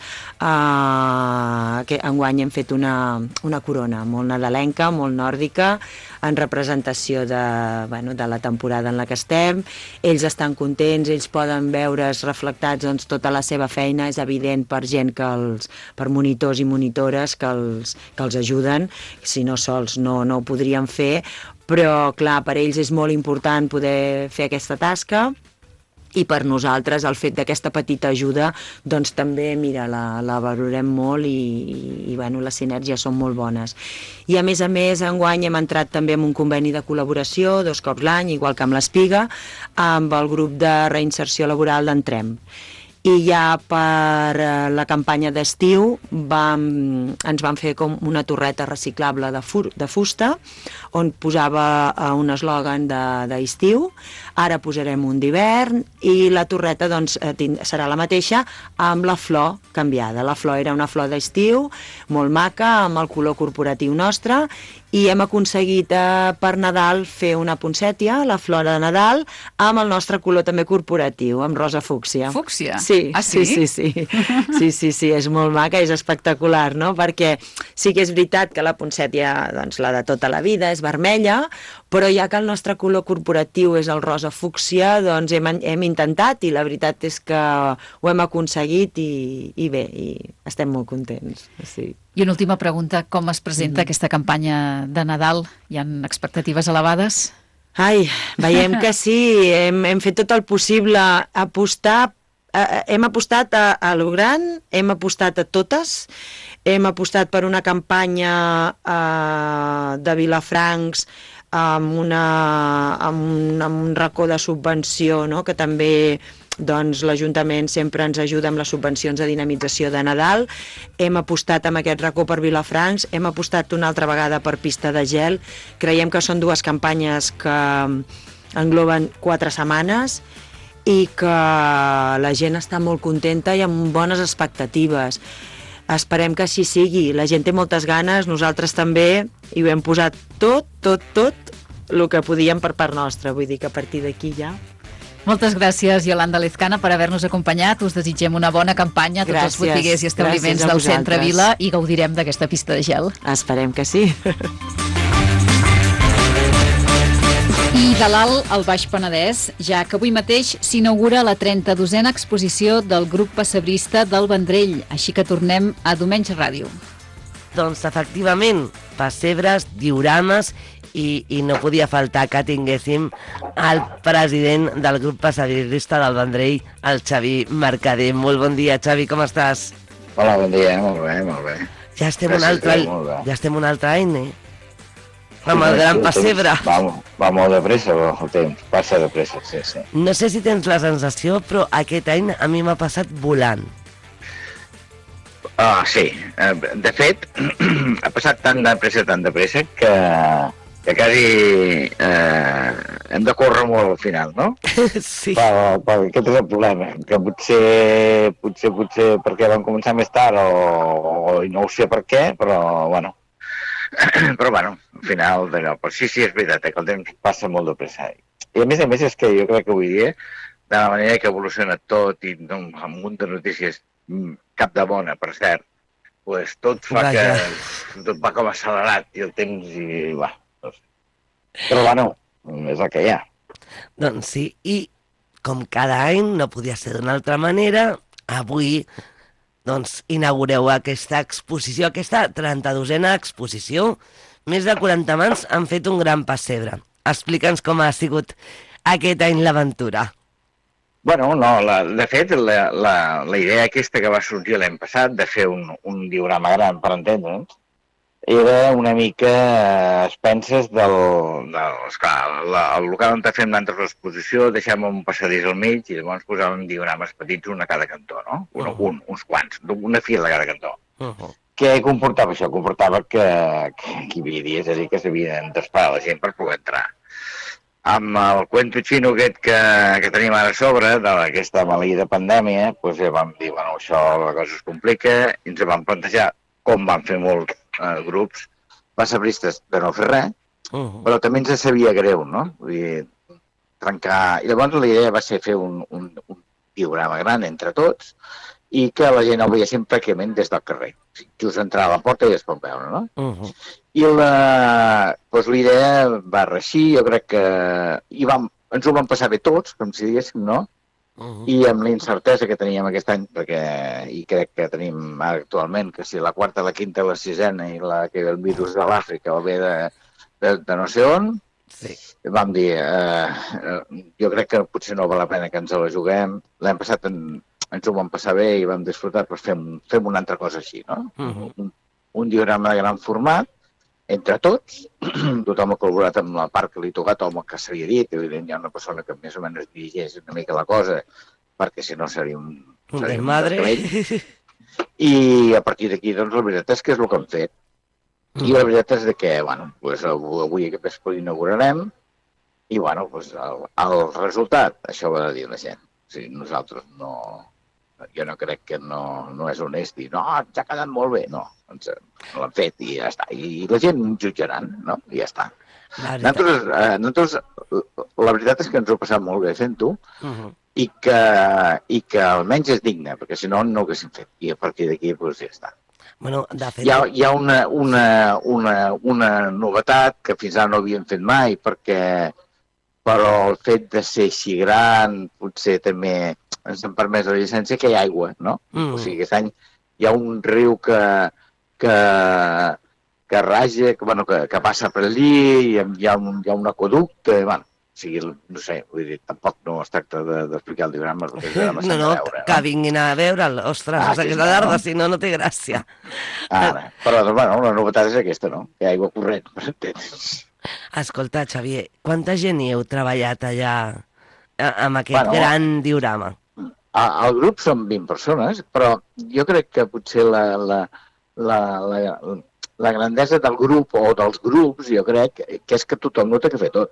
eh, que enguany hem fet una, una corona molt nadalenca, molt nòrdica, en representació de, bueno, de la temporada en la que estem. Ells estan contents, ells poden veure's reflectats doncs, tota la seva feina, és evident per gent que els, per monitors i monitores que els, que els ajuden, si no sols no, no ho podrien fer, però clar, per ells és molt important poder fer aquesta tasca. I per nosaltres el fet d'aquesta petita ajuda doncs també, mira, la, la valorem molt i, i, i bueno, les sinergies són molt bones. I a més a més, enguany hem entrat també en un conveni de col·laboració dos cops l'any, igual que amb l'Espiga, amb el grup de reinserció laboral d'Entrem. I ja per la campanya d'estiu vam, ens van fer com una torreta reciclable de, fur, de fusta, on posava uh, un eslògan d'estiu, ara posarem un d'hivern, i la torreta doncs, serà la mateixa amb la flor canviada. La flor era una flor d'estiu, molt maca, amb el color corporatiu nostre, i hem aconseguit eh, per Nadal fer una poncètia, la flor de Nadal, amb el nostre color també corporatiu, amb rosa fúcsia. Fúcsia? Sí, ah, sí? sí, sí, sí. Sí, sí, sí, és molt maca, és espectacular, no? Perquè sí que és veritat que la poncètia, doncs, la de tota la vida, és vermella, però ja que el nostre color corporatiu és el rosa fúcsia, doncs hem, hem intentat, i la veritat és que ho hem aconseguit, i, i bé, i estem molt contents, sí. I una última pregunta, com es presenta mm. aquesta campanya de Nadal? Hi ha expectatives elevades? Ai, veiem que sí, hem, hem fet tot el possible, apostar, eh, hem apostat a, a lo gran, hem apostat a totes, hem apostat per una campanya eh, de Vilafrancs amb, una, amb, un, amb un racó de subvenció, no?, que també doncs l'Ajuntament sempre ens ajuda amb les subvencions de dinamització de Nadal. Hem apostat amb aquest racó per Vilafrancs, hem apostat una altra vegada per pista de gel. Creiem que són dues campanyes que engloben quatre setmanes i que la gent està molt contenta i amb bones expectatives. Esperem que així sigui. La gent té moltes ganes, nosaltres també, i ho hem posat tot, tot, tot el que podíem per part nostra. Vull dir que a partir d'aquí ja... Moltes gràcies, Iolanda Lezcana, per haver-nos acompanyat. Us desitgem una bona campanya a tots gràcies, els botiguers i establiments del centre Vila i gaudirem d'aquesta pista de gel. Esperem que sí. I de l'Alt al Baix Penedès, ja que avui mateix s'inaugura la trenta-dosena exposició del grup pessebrista del Vendrell, així que tornem a Diumenge Ràdio. Doncs efectivament, pessebres, diorames, I, i no podia faltar que tinguéssim el president del grup pessebrista del Vendrell, el Xavi Mercader. Molt bon dia, Xavi, com estàs? Hola, bon dia, molt bé, molt bé. Ja estem Gràcies, un altre, bé, ja estem un altre any, eh? Amb el gran pessebre. Va, va molt de pressa el temps, passa de pressa, sí, sí. No sé si tens la sensació, però aquest any a mi m'ha passat volant. Ah, sí. De fet, ha passat tant de pressa, tant de pressa, que... que quasi eh, hem de córrer molt al final, no? Sí. Per, per, aquest és el problema, que potser, potser, potser perquè vam començar més tard o, o no ho sé per què, però, bueno, però, bueno, al final, d'allò, però sí, sí, és veritat, eh, que el temps passa molt de pressa. I a més a més és que jo crec que avui dia, de la manera que evoluciona tot i no, amb un munt de notícies, cap de bona, per cert, pues, tot fa Vaja. que tot va com accelerat i el temps, i, va, no sé. Però, bueno, és el que hi ha. Doncs sí, i com cada any, no podia ser d'una altra manera, avui doncs, inaugureu aquesta exposició, aquesta trenta-dosena exposició. Més de quaranta mans han fet un gran pessebre. Explica'ns com ha sigut aquest any l'aventura. Bueno, no, la, de fet, la, la, la idea aquesta que va sorgir l'any passat de fer un, un diorama gran, per entendre'ns, era una mica a expenses del... del esclar, la, el local on fem l'altra exposició, deixàvem un passadís al mig i llavors posàvem diorames petits, un a cada cantó, no? Un, uh-huh. un, uns quants, una fila a cada cantó. Uh-huh. Què comportava això? Comportava que, que, que hi havia dies a dir que s'havien d'esperar la gent per poder entrar. Amb el cuento xino aquest que, que tenim ara a sobre, d'aquesta maleïda pandèmia, doncs ja vam dir, bueno, això la cosa es complica, i ens vam plantejar, com van fer molts eh, grups passebristes, de no fer res, uh-huh. però també ens sabia greu, no? Vull dir, trencar... I llavors la idea va ser fer un, un, un diorama gran entre tots i que la gent el veiessin pràcticament des del carrer. Just entrar a la porta i es pot veure, no? Uh-huh. I la, doncs la idea va reeixir, jo crec que i vam, ens ho vam passar bé tots, com si diguéssim, no? Uh-huh. I amb la incertesa que teníem aquest any, perquè i crec que tenim actualment, que si la quarta, la quinta, la sisena i la, que el virus de l'Àfrica o ve de, de, de no sé on, sí. Vam dir, eh, jo crec que potser no val la pena que ens la juguem. L'any passat en, ens ho vam passar bé i vam disfrutar, però fem, fem una altra cosa així, no? Uh-huh. un, un diorama de gran format, entre tots, tothom ha col·laborat amb la part que li ha tocat o amb el que s'havia dit, evident, hi ha una persona que més o menys dirigeix una mica la cosa, perquè si no seria un... Seria un madre. I a partir d'aquí, doncs, la veritat és que és el que hem fet. I la veritat és que, bueno, pues, avui aquest vespre inaugurarem i, bueno, pues, el, el resultat, això ho ha de dir la gent. O sigui, nosaltres no... Jo no crec que no, no és honest dir, no, ens ha quedat molt bé. No, ens l'han fet i ja està. I la gent jutjaran, no? I ja està. Nosaltres, eh, nosaltres, la veritat és que ens ho ha passat molt bé fent-ho, uh-huh. i, que, i que almenys és digne, perquè si no, no ho haguéssim fet. I a partir d'aquí, doncs ja està. Bueno, de fet... Hi ha, hi ha una, una, una, una novetat que fins ara no havíem fet mai, perquè però el fet de ser així gran potser també ens han permès la llicència que hi ha aigua, no? Mm. O sigui, aquest any hi ha un riu que, que, que raja, que, bueno, que, que passa per allí, i hi ha un, hi ha un aqueducte, bueno, o sigui, no sé, vull dir, tampoc no es tracta d'explicar de, el diagrama, perquè el diagrama s'ha no, no, de veure. Que no? vinguin a veure'l, ostres, ah, aquesta tarda, no? Si no, no té gràcia. Ara, però, bueno, la novetat és aquesta, no? Que hi ha aigua corrent, per entendre's. Escolta, Xavier, quanta gent hi heu treballat allà amb aquest bueno, gran diorama? Al grup són vint persones, però jo crec que potser la, la, la, la, la grandesa del grup o dels grups, jo crec que és que tothom no té que fer tot.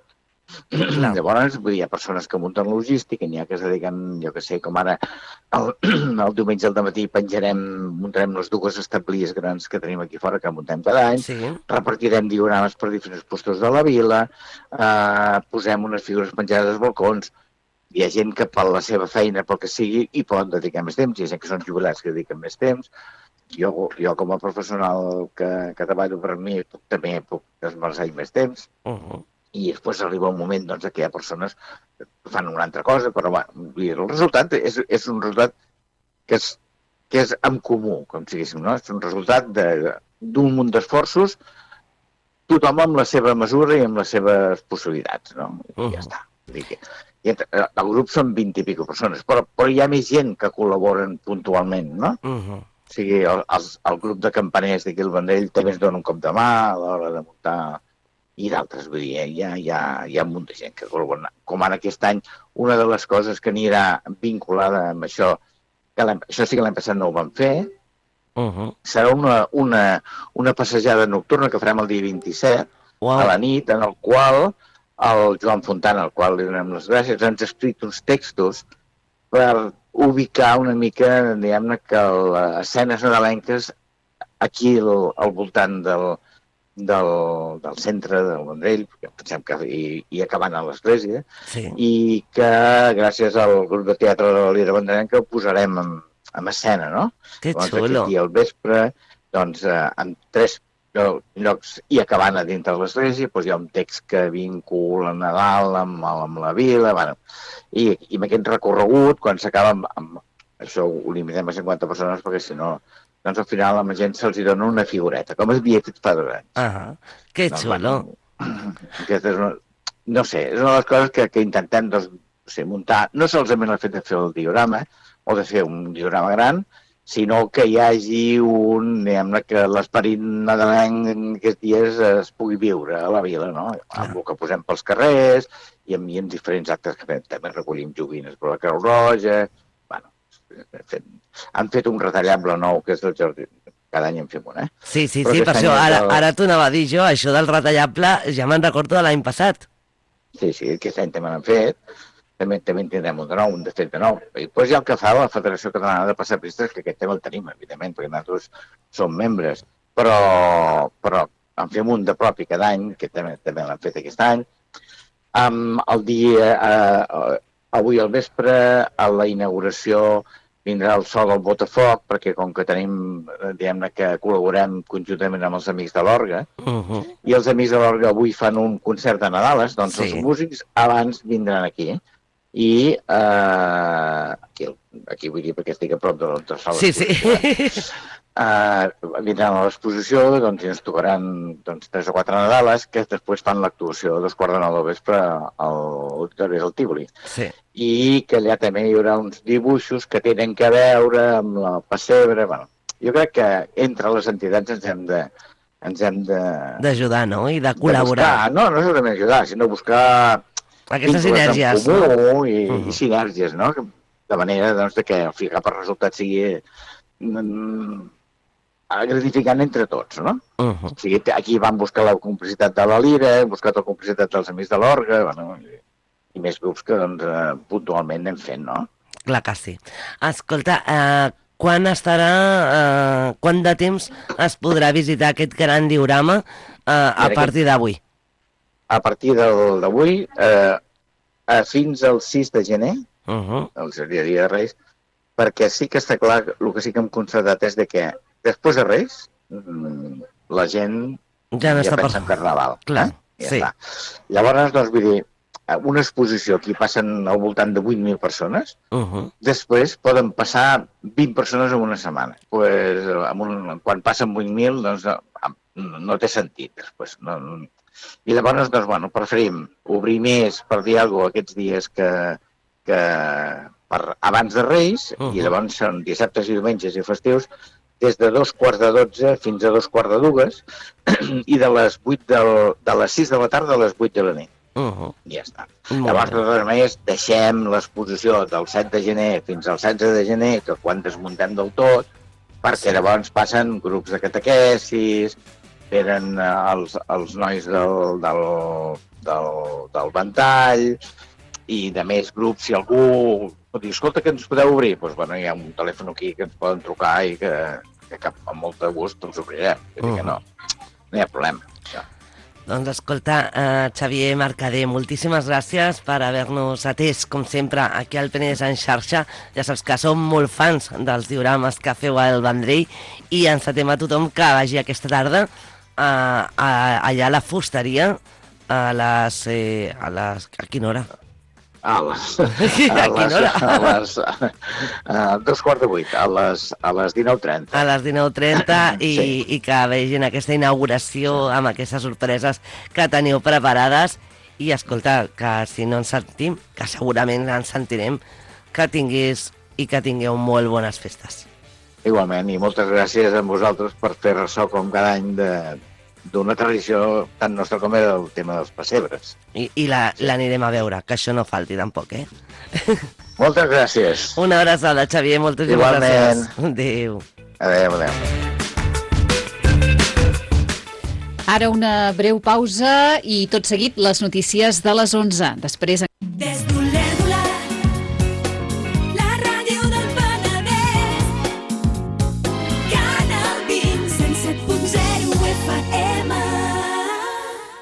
No. Llavors, vull dir, hi ha persones que munten logística, n'hi ha que es dediquen, jo que sé, com ara el, el diumenge al matí penjarem, muntarem les dues establies grans que tenim aquí fora, que muntem cada any, sí. Repartirem diorames per diferents postos de la vila, eh, posem unes figures penjades als balcons, hi ha gent que per la seva feina, pel que sigui, hi poden dedicar més temps, hi ha gent que són jubilats que dediquen més temps, jo, jo com a professional que, que treballo per mi, també puc esmerçar més temps, uh-huh. I després arriba un moment doncs, que hi ha persones que fan una altra cosa, però bueno, el resultat és, és un resultat que és, que és en comú, com siguéssim, no? És un resultat d'un munt d'esforços, tothom amb la seva mesura i amb les seves possibilitats, no? I uh-huh. ja està. I el grup són vint i pico persones, però, però hi ha més gent que col·laboren puntualment, no? Uh-huh. O sigui, el, el, el grup de campaners d'aquí al Vendrell també ens dona un cop de mà a l'hora de muntar... i d'altres, vull dir, hi ha, hi, ha, hi ha un munt de gent que col·labora. Com ara aquest any, una de les coses que anirà vinculada amb això, que això sí que l'any passat no ho vam fer, uh-huh. serà una, una, una passejada nocturna que farem el dia vint-i-set, wow. a la nit, en el qual el Joan Fontana, al qual li donem les gràcies, ens ha escrit uns textos per ubicar una mica, diguem-ne, que les escenes nadalenques aquí al, al voltant del Del, del centre del Vendrell, pensem que i, i acabant a l'església, sí. I que gràcies al grup de teatre de la Lira Vendrellenca ho posarem en, en escena, no? Que doncs xulo! Aquí al vespre, doncs, eh, en tres llocs i acabant a dintre de l'església, doncs hi ha un text que vincula Nadal amb, amb la vila, bueno, i, i amb aquest recorregut, quan s'acaba amb, amb... Això ho limitem a cinquanta persones, perquè si no... doncs al final a la gent se'ls dona una figureta, com es havia fet fa dos anys. Ah, que doncs, xulo! Bueno, és una, no sé, és una de les coses que, que intentem doncs, o sigui, muntar, no solament el fet de fer el diorama, o de fer un diorama gran, sinó que hi hagi un, diguem-ne, que l'esperit nadalenc en aquests dies es pugui viure a la vila, no? Ah. Amb el que posem pels carrers, i amb, i amb diferents actes que fem, també recollim joguines per la Creu Roja, bueno, fem, han fet un retallable nou, que és del jardí. Cada any en fem un, eh? Sí, sí, sí, per això, ara, el... ara t'ho anava a dir jo, això del retallable ja me'n recordo de l'any passat. Sí, sí, aquest any també l'han fet, també, també en tindrem un de nou, un de fet de nou. I després hi ha el que fa la Federació Catalana de Passapistes, que aquest tema el tenim, evidentment, perquè nosaltres som membres, però, però en fem un de propi cada any, que també, també l'han fet aquest any. Um, el dia, uh, avui al vespre, a la inauguració, vindrà el sol al Botafoc, perquè com que tenim, diguem-ne, que col·laborem conjuntament amb els Amics de l'Orga, uh-huh. i els Amics de l'Orga avui fan un concert de Nadales, doncs sí. Els músics abans vindran aquí. I eh, aquí, aquí vull dir perquè estic a prop de la sala sí, sí. Uh, vindran a l'exposició, doncs, i ens tocaran doncs, tres o quatre Nadales, que després fan l'actuació a dos quarts de nou del vespre a l'Auditori del Tívoli. Sí. I que allà també hi haurà uns dibuixos que tenen que veure amb la pessebre. Bueno, jo crec que entre les entitats ens hem de... ens hem de... d'ajudar, no? I de col·laborar. De buscar, no, no solament ajudar, sinó buscar... aquestes sinergies. En comú i, uh -huh. i sinergies, no? De manera doncs, de que al final el resultat sigui... gratificant entre tots, no? Uh -huh. O sigui, aquí van buscar la complicitat de la Lira, hem buscat la complicitat dels Amics de l'Orgue, bueno, i, i més grups que doncs, eh, puntualment anem fent, no? Clar que sí. Escolta, eh, quan estarà, eh, quant de temps es podrà visitar aquest gran diorama eh, a partir d'avui? A partir d'avui, eh, fins al sis de gener, uh -huh. el seria Dia de Reis, perquè sí que està clar, el que sí que hem constatat és de que després de Reis, la gent ja, no ja està pensa per... en Carnaval. Clar, eh? ja sí. Està. Llavors, doncs, vull dir, una exposició aquí passen al voltant de vuit mil persones, uh -huh. després poden passar vint persones en una setmana. Pues, amb un, quan passen vuit mil, doncs, no, no té sentit. Després, no, I llavors, doncs, bueno, preferim obrir més per dir alguna cosa aquests dies que, que per abans de Reis, uh -huh. i llavors són dissabtes i diumenges i festius, des de dos quarts de dotze fins a dos quarts de dues, i de les vuit del, de les sis de la tarda a les vuit de la nit. Uh -huh. I ja està. Llavors, de totes maneres, deixem l'exposició del set de gener fins al setze de gener, que quan desmuntem del tot, perquè sí. Llavors passen grups de catequesis, eren els, els nois del, del, del, del ventall, i de més grups, si algú pot dir, escolta, que ens podeu obrir? Doncs, bueno, hi ha un telèfon aquí que ens poden trucar i que, que cap, amb molt de gust els obrirem. Uh -huh. Que no, no hi ha problema. Això. Doncs escolta, uh, Xavier Mercader, moltíssimes gràcies per haver-nos atès, com sempre, aquí al Penedès en xarxa. Ja saps que som molt fans dels diorames que feu al Vendrell i encetem a tothom que vagi aquesta tarda uh, a, allà a la fusteria a les... Eh, a les... a quina hora? A les, a les, a les a dos quarts de vuit, a les, a les dinou trenta. A les dinou trenta i, sí. i que vegin aquesta inauguració amb aquestes sorpreses que teniu preparades. I escolta, que si no ens sentim, que segurament ens sentirem, que tinguis i que tingueu molt bones festes. Igualment, i moltes gràcies a vosaltres per fer ressò com cada any de d'una tradició tan nostra com era el tema dels pessebres. I, i l'anirem la, a veure, que això no falti tampoc, eh? Moltes gràcies. Una abraçada, Xavier, moltes gràcies. Adéu. Adéu, adéu. Ara una breu pausa i tot seguit les notícies de les onze. Després... Des d'Olèrdola, la ràdio del Penedès, Canal vint, cent set punt zero F M.